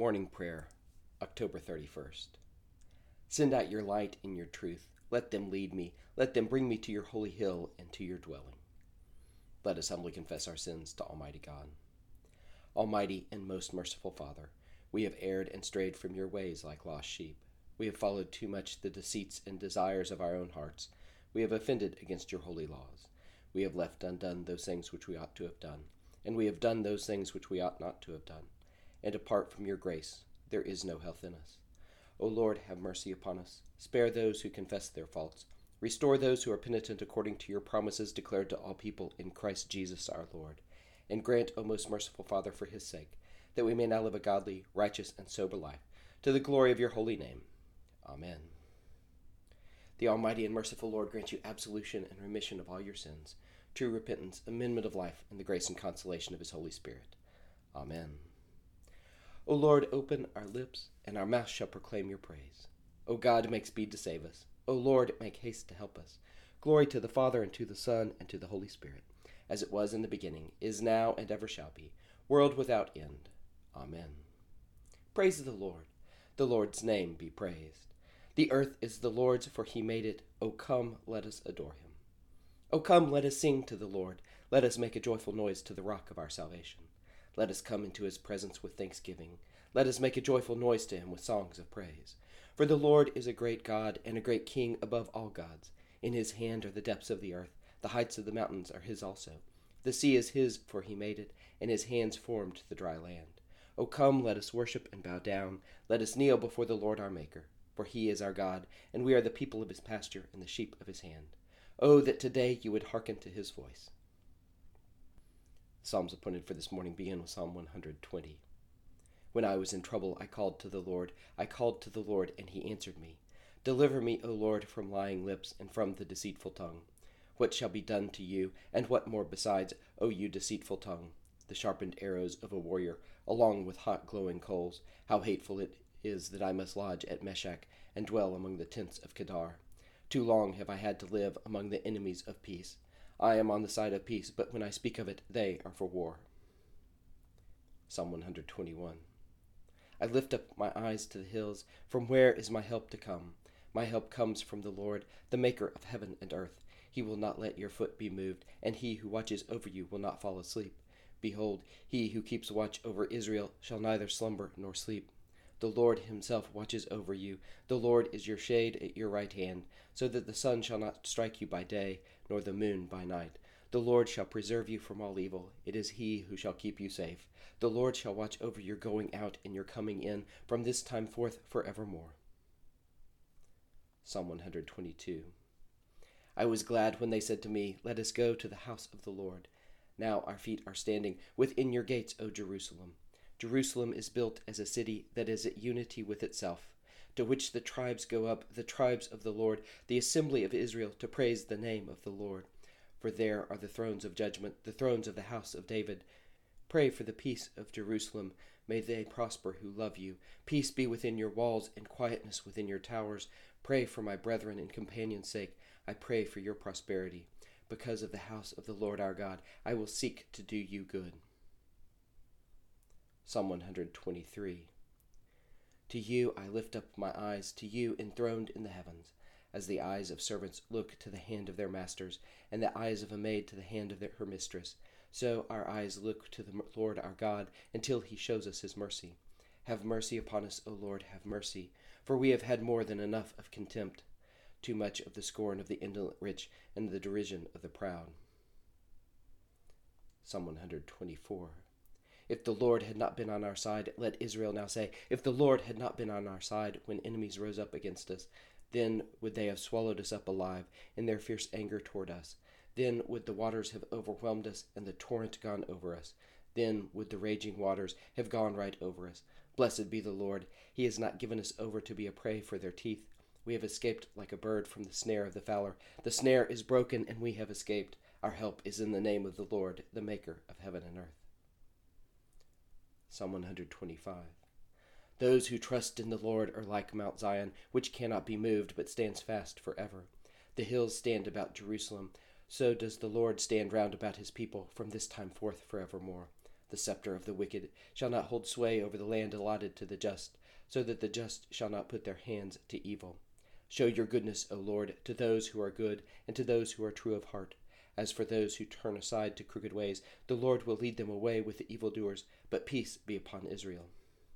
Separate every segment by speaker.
Speaker 1: Morning Prayer, October 31st. Send out your light and your truth. Let them lead me. Let them bring me to your holy hill and to your dwelling. Let us humbly confess our sins to Almighty God. Almighty and most merciful Father, we have erred and strayed from your ways like lost sheep. We have followed too much the deceits and desires of our own hearts. We have offended against your holy laws. We have left undone those things which we ought to have done, and we have done those things which we ought not to have done. And apart from your grace, there is no health in us. O Lord, have mercy upon us. Spare those who confess their faults. Restore those who are penitent according to your promises declared to all people in Christ Jesus our Lord. And grant, O most merciful Father, for his sake, that we may now live a godly, righteous, and sober life, to the glory of your holy name. Amen. The Almighty and merciful Lord grant you absolution and remission of all your sins, true repentance, amendment of life, and the grace and consolation of his Holy Spirit. Amen. O Lord, open our lips, and our mouth shall proclaim your praise. O God, make speed to save us. O Lord, make haste to help us. Glory to the Father, and to the Son, and to the Holy Spirit, as it was in the beginning, is now, and ever shall be, world without end. Amen. Praise the Lord. The Lord's name be praised. The earth is the Lord's, for he made it. O come, let us adore him. O come, let us sing to the Lord. Let us make a joyful noise to the rock of our salvation. Let us come into his presence with thanksgiving. Let us make a joyful noise to him with songs of praise. For the Lord is a great God and a great King above all gods. In his hand are the depths of the earth. The heights of the mountains are his also. The sea is his, for he made it, and his hands formed the dry land. O come, let us worship and bow down. Let us kneel before the Lord our Maker. For he is our God, and we are the people of his pasture and the sheep of his hand. Oh, that today you would hearken to his voice. Psalms appointed for this morning begin with Psalm 120. When I was in trouble, I called to the Lord. I called to the Lord, and he answered me. Deliver me, O Lord, from lying lips and from the deceitful tongue. What shall be done to you, and what more besides, O you deceitful tongue? The sharpened arrows of a warrior, along with hot glowing coals. How hateful it is that I must lodge at Meshach and dwell among the tents of Kedar. Too long have I had to live among the enemies of peace. I am on the side of peace, but when I speak of it, they are for war. Psalm 121. I lift up my eyes to the hills. From where is my help to come? My help comes from the Lord, the maker of heaven and earth. He will not let your foot be moved, and he who watches over you will not fall asleep. Behold, he who keeps watch over Israel shall neither slumber nor sleep. The Lord himself watches over you. The Lord is your shade at your right hand, so that the sun shall not strike you by day, nor the moon by night. The Lord shall preserve you from all evil. It is he who shall keep you safe. The Lord shall watch over your going out and your coming in from this time forth forevermore. Psalm 122. I was glad when they said to me, Let us go to the house of the Lord. Now our feet are standing within your gates, O Jerusalem. Jerusalem is built as a city that is at unity with itself, to which the tribes go up, the tribes of the Lord, the assembly of Israel, to praise the name of the Lord. For there are the thrones of judgment, the thrones of the house of David. Pray for the peace of Jerusalem. May they prosper who love you. Peace be within your walls and quietness within your towers. Pray for my brethren and companions' sake. I pray for your prosperity. Because of the house of the Lord our God, I will seek to do you good. Psalm 123. To you I lift up my eyes, to you enthroned in the heavens. As the eyes of servants look to the hand of their masters, and the eyes of a maid to the hand of her mistress, so our eyes look to the Lord our God, until he shows us his mercy. Have mercy upon us, O Lord, have mercy, for we have had more than enough of contempt, too much of the scorn of the indolent rich, and the derision of the proud. Psalm 124. If the Lord had not been on our side, let Israel now say, if the Lord had not been on our side when enemies rose up against us, then would they have swallowed us up alive in their fierce anger toward us. Then would the waters have overwhelmed us, and the torrent gone over us. Then would the raging waters have gone right over us. Blessed be the Lord. He has not given us over to be a prey for their teeth. We have escaped like a bird from the snare of the fowler. The snare is broken, and we have escaped. Our help is in the name of the Lord, the maker of heaven and earth. Psalm 125. Those who trust in the Lord are like Mount Zion, which cannot be moved, but stands fast forever. The hills stand about Jerusalem. So does the Lord stand round about his people from this time forth forevermore. The scepter of the wicked shall not hold sway over the land allotted to the just, so that the just shall not put their hands to evil. Show your goodness, O Lord, to those who are good, and to those who are true of heart. As for those who turn aside to crooked ways, the Lord will lead them away with the evildoers, but peace be upon Israel.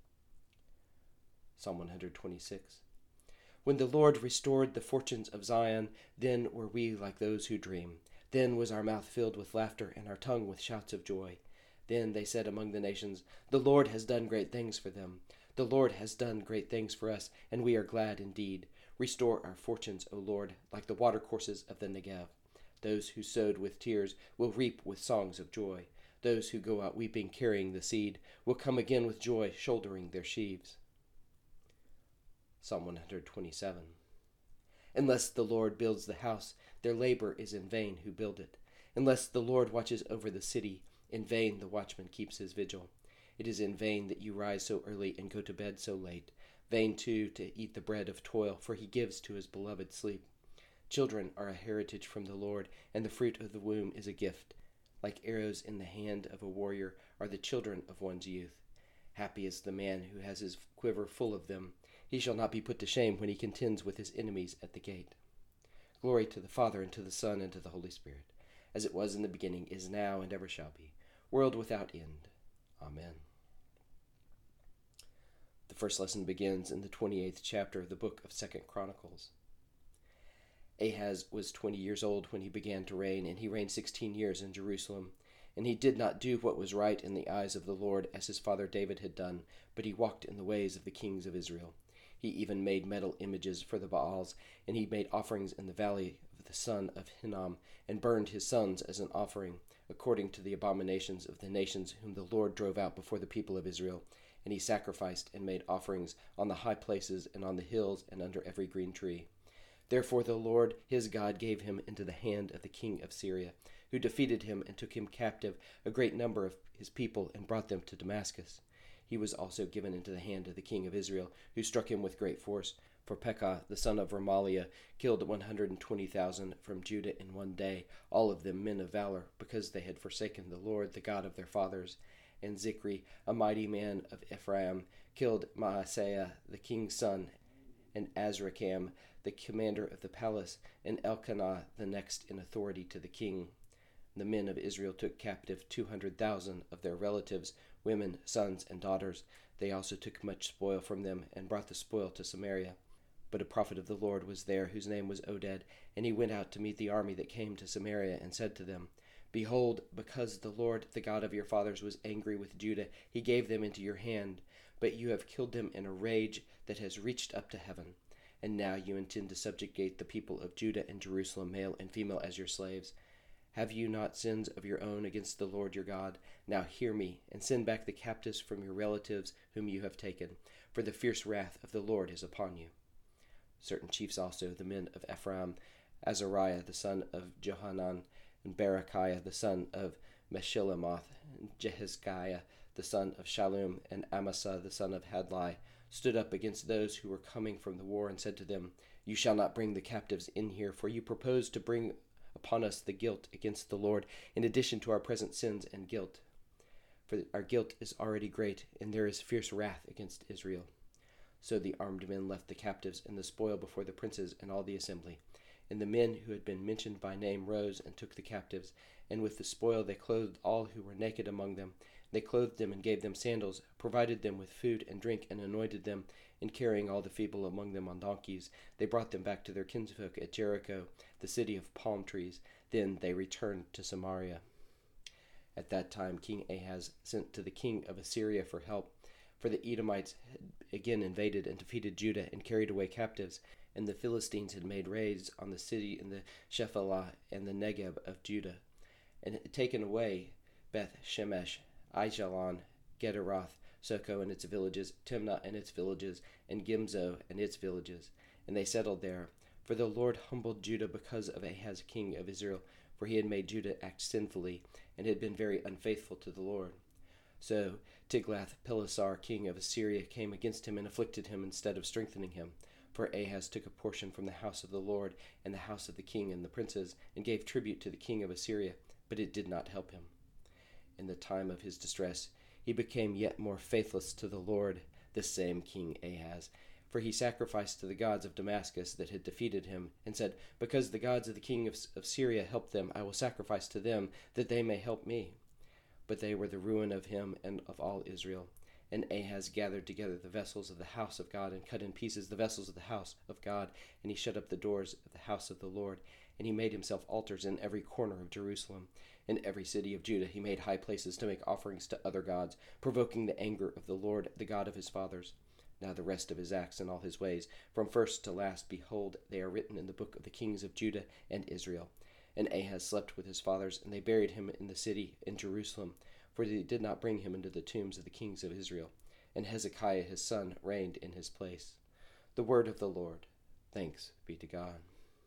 Speaker 1: Psalm 126. When the Lord restored the fortunes of Zion, then were we like those who dream. Then was our mouth filled with laughter, and our tongue with shouts of joy. Then they said among the nations, the Lord has done great things for them. The Lord has done great things for us, and we are glad indeed. Restore our fortunes, O Lord, like the watercourses of the Negev. Those who sowed with tears will reap with songs of joy. Those who go out weeping, carrying the seed, will come again with joy, shouldering their sheaves. Psalm 127. Unless the Lord builds the house, their labor is in vain who build it. Unless the Lord watches over the city, in vain the watchman keeps his vigil. It is in vain that you rise so early and go to bed so late. Vain, too, to eat the bread of toil, for he gives to his beloved sleep. Children are a heritage from the Lord, and the fruit of the womb is a gift. Like arrows in the hand of a warrior are the children of one's youth. Happy is the man who has his quiver full of them. He shall not be put to shame when he contends with his enemies at the gate. Glory to the Father, and to the Son, and to the Holy Spirit, as it was in the beginning, is now, and ever shall be, world without end. Amen. The first lesson begins in the 28th chapter of the book of 2 Chronicles. Ahaz was 20 years old when he began to reign, and he reigned 16 years in Jerusalem. And he did not do what was right in the eyes of the Lord, as his father David had done, but he walked in the ways of the kings of Israel. He even made metal images for the Baals, and he made offerings in the valley of the son of Hinnom, and burned his sons as an offering, according to the abominations of the nations whom the Lord drove out before the people of Israel. And he sacrificed and made offerings on the high places and on the hills and under every green tree. Therefore the Lord his God gave him into the hand of the king of Syria, who defeated him and took him captive, a great number of his people, and brought them to Damascus. He was also given into the hand of the king of Israel, who struck him with great force. For Pekah, the son of Remaliah, killed 120,000 from Judah in one day, all of them men of valor, because they had forsaken the Lord, the God of their fathers. And Zikri, a mighty man of Ephraim, killed Maaseiah, the king's son, and Azrikam, the commander of the palace, and Elkanah, the next in authority to the king. The men of Israel took captive 200,000 of their relatives, women, sons, and daughters. They also took much spoil from them, and brought the spoil to Samaria. But a prophet of the Lord was there, whose name was Oded, and he went out to meet the army that came to Samaria, and said to them, Behold, because the Lord, the God of your fathers, was angry with Judah, he gave them into your hand, but you have killed them in a rage that has reached up to heaven. And now you intend to subjugate the people of Judah and Jerusalem, male and female, as your slaves. Have you not sins of your own against the Lord your God? Now hear me, and send back the captives from your relatives whom you have taken, for the fierce wrath of the Lord is upon you. Certain chiefs also, the men of Ephraim, Azariah the son of Johanan, and Berechiah the son of Meshillemoth, and Jehizkiah the son of Shallum, and Amasa the son of Hadlai, stood up against those who were coming from the war, and said to them, You shall not bring the captives in here, for you propose to bring upon us the guilt against the Lord, in addition to our present sins and guilt. For our guilt is already great, and there is fierce wrath against Israel. So the armed men left the captives and the spoil before the princes and all the assembly. And the men who had been mentioned by name rose and took the captives, and with the spoil they clothed all who were naked among them. They clothed them and gave them sandals, provided them with food and drink, and anointed them, and carrying all the feeble among them on donkeys, they brought them back to their kinsfolk at Jericho, the city of palm trees. Then they returned to Samaria. At that time King Ahaz sent to the king of Assyria for help, for the Edomites had again invaded and defeated Judah and carried away captives, and the Philistines had made raids on the city in the Shephelah and the Negeb of Judah, and had taken away Beth Shemesh, Aijalon, Gederoth, Soko and its villages, Timnah and its villages, and Gimzo and its villages. And they settled there. For the Lord humbled Judah because of Ahaz king of Israel, for he had made Judah act sinfully, and had been very unfaithful to the Lord. So Tiglath-Pileser king of Assyria came against him and afflicted him instead of strengthening him. For Ahaz took a portion from the house of the Lord and the house of the king and the princes, and gave tribute to the king of Assyria, but it did not help him. in the time of his distress, he became yet more faithless to the Lord, this same King Ahaz. For he sacrificed to the gods of Damascus that had defeated him, and said, Because the gods of the king of Syria helped them, I will sacrifice to them, that they may help me. But they were the ruin of him and of all Israel. And Ahaz gathered together the vessels of the house of God, and cut in pieces the vessels of the house of God, and he shut up the doors of the house of the Lord. And he made himself altars in every corner of Jerusalem. In every city of Judah he made high places to make offerings to other gods, provoking the anger of the Lord, the God of his fathers. Now the rest of his acts and all his ways, from first to last, behold, they are written in the book of the kings of Judah and Israel. And Ahaz slept with his fathers, and they buried him in the city in Jerusalem, for they did not bring him into the tombs of the kings of Israel. And Hezekiah his son reigned in his place. The word of the Lord. Thanks be to God.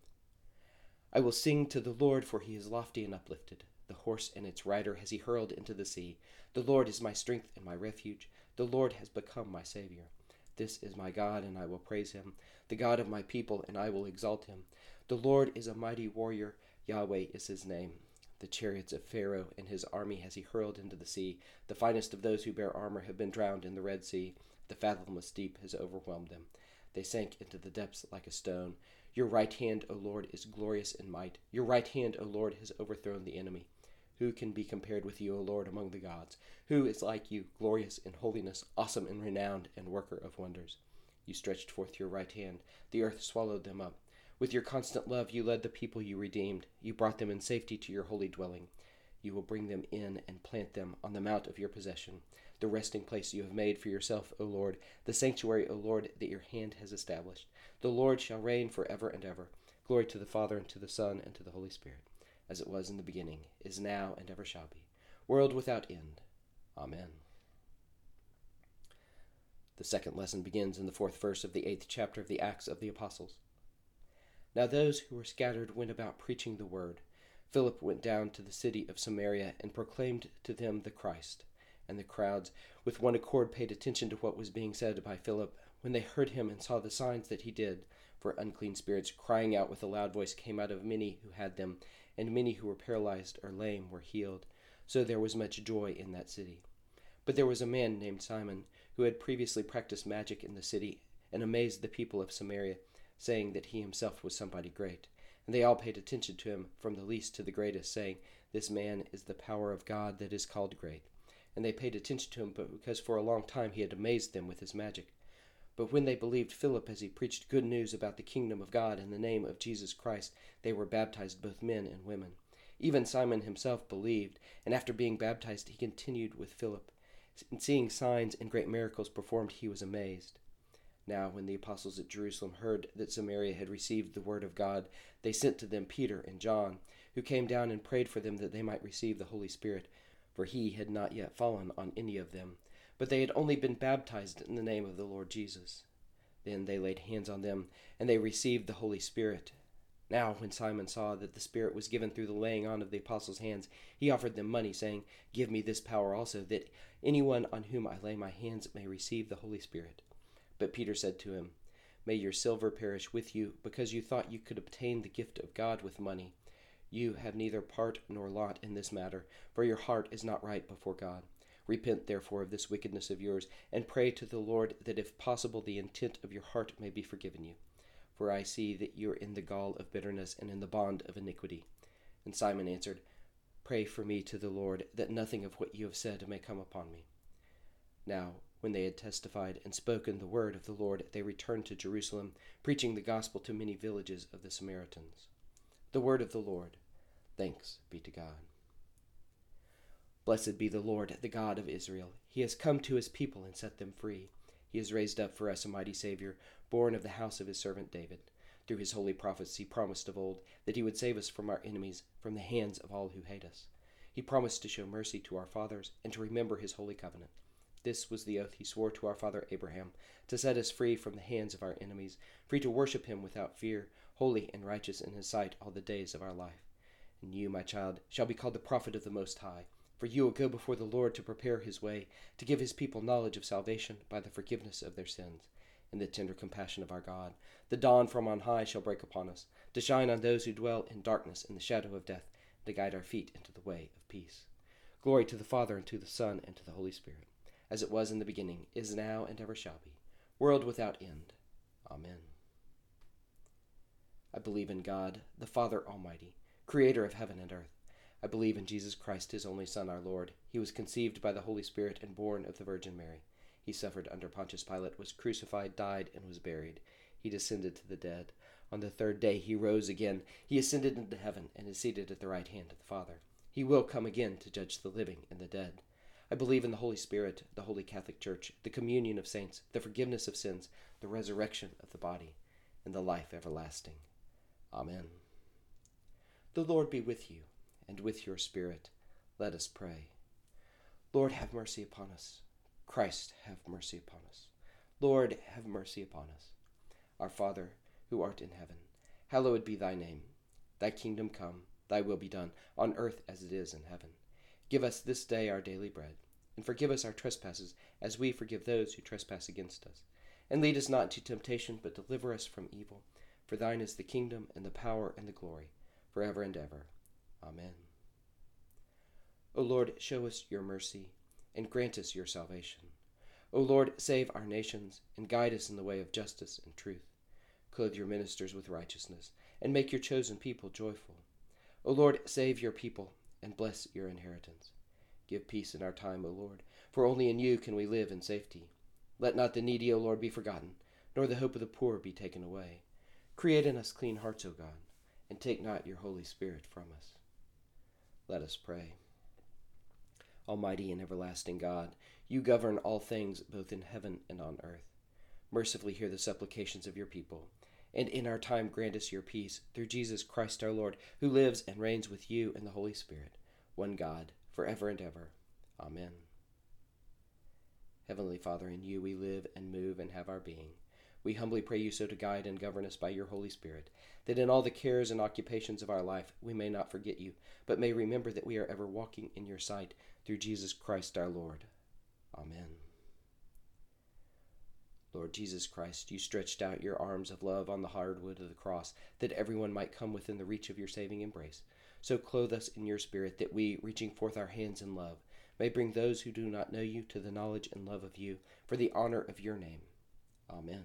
Speaker 1: I will sing to the Lord, for he is lofty and uplifted. The horse and its rider has he hurled into the sea. The Lord is my strength and my refuge. The Lord has become my Savior. This is my God, and I will praise him, the God of my people, and I will exalt him. The Lord is a mighty warrior. Yahweh is his name. The chariots of Pharaoh and his army has he hurled into the sea. The finest of those who bear armor have been drowned in the Red Sea. The fathomless deep has overwhelmed them. They sank into the depths like a stone. Your right hand, O Lord, is glorious in might. Your right hand, O Lord, has overthrown the enemy. Who can be compared with you, O Lord, among the gods? Who is like you, glorious in holiness, awesome and renowned, and worker of wonders? You stretched forth your right hand. The earth swallowed them up. With your constant love you led the people you redeemed. You brought them in safety to your holy dwelling. You will bring them in and plant them on the mount of your possession, the resting place you have made for yourself, O Lord, the sanctuary, O Lord, that your hand has established. The Lord shall reign forever and ever. Glory to the Father, and to the Son, and to the Holy Spirit, as it was in the beginning, is now, and ever shall be, world without end. Amen. The second lesson begins in the 4th verse of the 8th chapter of the Acts of the Apostles. Now those who were scattered went about preaching the word. Philip went down to the city of Samaria and proclaimed to them the Christ. And the crowds with one accord paid attention to what was being said by Philip, when they heard him and saw the signs that he did. For unclean spirits, crying out with a loud voice, came out of many who had them, and many who were paralyzed or lame were healed. So there was much joy in that city. But there was a man named Simon, who had previously practiced magic in the city, and amazed the people of Samaria, saying that he himself was somebody great. And they all paid attention to him, from the least to the greatest, saying, This man is the power of God that is called great. And they paid attention to him, but because for a long time he had amazed them with his magic. But when they believed Philip as he preached good news about the kingdom of God in the name of Jesus Christ, they were baptized, both men and women. Even Simon himself believed, and after being baptized he continued with Philip. And seeing signs and great miracles performed, he was amazed. Now when the apostles at Jerusalem heard that Samaria had received the word of God, they sent to them Peter and John, who came down and prayed for them that they might receive the Holy Spirit, for he had not yet fallen on any of them, but they had only been baptized in the name of the Lord Jesus. Then they laid hands on them, and they received the Holy Spirit. Now when Simon saw that the Spirit was given through the laying on of the apostles' hands, he offered them money, saying, Give me this power also, that anyone on whom I lay my hands may receive the Holy Spirit. But Peter said to him, May your silver perish with you, because you thought you could obtain the gift of God with money. You have neither part nor lot in this matter, for your heart is not right before God. Repent therefore of this wickedness of yours, and pray to the Lord that if possible the intent of your heart may be forgiven you. For I see that you are in the gall of bitterness and in the bond of iniquity. And Simon answered, Pray for me to the Lord, that nothing of what you have said may come upon me. Now when they had testified and spoken the word of the Lord, they returned to Jerusalem, preaching the gospel to many villages of the Samaritans. The word of the Lord. Thanks be to God. Blessed be the Lord, the God of Israel. He has come to his people and set them free. He has raised up for us a mighty Savior, born of the house of his servant David. Through his holy prophets he promised of old that he would save us from our enemies, from the hands of all who hate us. He promised to show mercy to our fathers and to remember his holy covenant. This was the oath he swore to our father Abraham, to set us free from the hands of our enemies, free to worship him without fear, holy and righteous in his sight all the days of our life. And you, my child, shall be called the prophet of the Most High, for you will go before the Lord to prepare his way, to give his people knowledge of salvation by the forgiveness of their sins. In the tender compassion of our God, the dawn from on high shall break upon us, to shine on those who dwell in darkness and the shadow of death, to guide our feet into the way of peace. Glory to the Father, and to the Son, and to the Holy Spirit, as it was in the beginning, is now, and ever shall be, world without end. Amen. I believe in God, the Father Almighty, creator of heaven and earth. I believe in Jesus Christ, his only Son, our Lord. He was conceived by the Holy Spirit and born of the Virgin Mary. He suffered under Pontius Pilate, was crucified, died, and was buried. He descended to the dead. On the third day he rose again. He ascended into heaven and is seated at the right hand of the Father. He will come again to judge the living and the dead. I believe in the Holy Spirit, the Holy Catholic Church, the communion of saints, the forgiveness of sins, the resurrection of the body, and the life everlasting. Amen. The Lord be with you, and with your spirit. Let us pray. Lord, have mercy upon us. Christ, have mercy upon us. Lord, have mercy upon us. Our Father, who art in heaven, hallowed be thy name. Thy kingdom come, thy will be done, on earth as it is in heaven. Give us this day our daily bread, and forgive us our trespasses, as we forgive those who trespass against us. And lead us not into temptation, but deliver us from evil. For thine is the kingdom, and the power, and the glory, forever and ever. Amen. O Lord, show us your mercy, and grant us your salvation. O Lord, save our nations, and guide us in the way of justice and truth. Clothe your ministers with righteousness, and make your chosen people joyful. O Lord, save your people, and bless your inheritance. Give peace in our time, O Lord, for only in you can we live in safety. Let not the needy, O Lord, be forgotten, nor the hope of the poor be taken away. Create in us clean hearts, O God, and take not your Holy Spirit from us. Let us pray. Almighty and everlasting God, you govern all things both in heaven and on earth. Mercifully hear the supplications of your people, and in our time grant us your peace, through Jesus Christ our Lord, who lives and reigns with you in the Holy Spirit, one God, forever and ever. Amen. Heavenly Father, in you we live and move and have our being. We humbly pray you so to guide and govern us by your Holy Spirit, that in all the cares and occupations of our life we may not forget you, but may remember that we are ever walking in your sight, through Jesus Christ our Lord. Amen. Lord Jesus Christ, you stretched out your arms of love on the hard wood of the cross, that everyone might come within the reach of your saving embrace. So clothe us in your Spirit, that we, reaching forth our hands in love, may bring those who do not know you to the knowledge and love of you, for the honor of your name. Amen.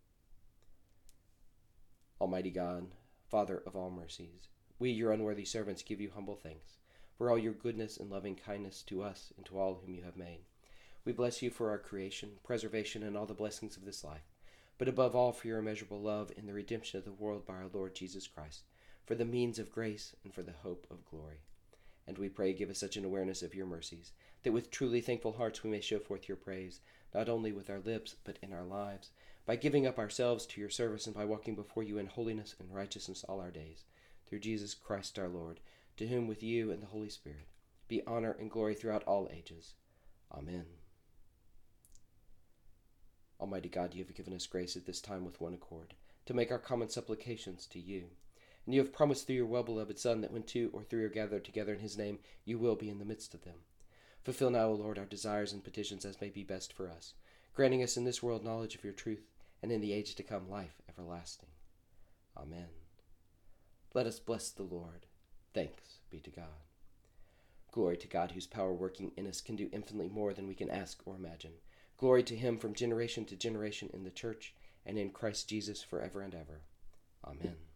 Speaker 1: Almighty God, Father of all mercies, we, your unworthy servants, give you humble thanks for all your goodness and loving kindness to us and to all whom you have made. We bless you for our creation, preservation, and all the blessings of this life, but above all for your immeasurable love in the redemption of the world by our Lord Jesus Christ, for the means of grace and for the hope of glory. And we pray, give us such an awareness of your mercies, that with truly thankful hearts we may show forth your praise, not only with our lips, but in our lives, by giving up ourselves to your service and by walking before you in holiness and righteousness all our days. Through Jesus Christ our Lord, to whom with you and the Holy Spirit be honor and glory throughout all ages. Amen. Almighty God, you have given us grace at this time with one accord, to make our common supplications to you. And you have promised through your well-beloved Son that when 2 or 3 are gathered together in his name, you will be in the midst of them. Fulfill now, O Lord, our desires and petitions as may be best for us, granting us in this world knowledge of your truth, and in the age to come life everlasting. Amen. Let us bless the Lord. Thanks be to God. Glory to God, whose power working in us can do infinitely more than we can ask or imagine. Glory to him from generation to generation in the church and in Christ Jesus forever and ever. Amen.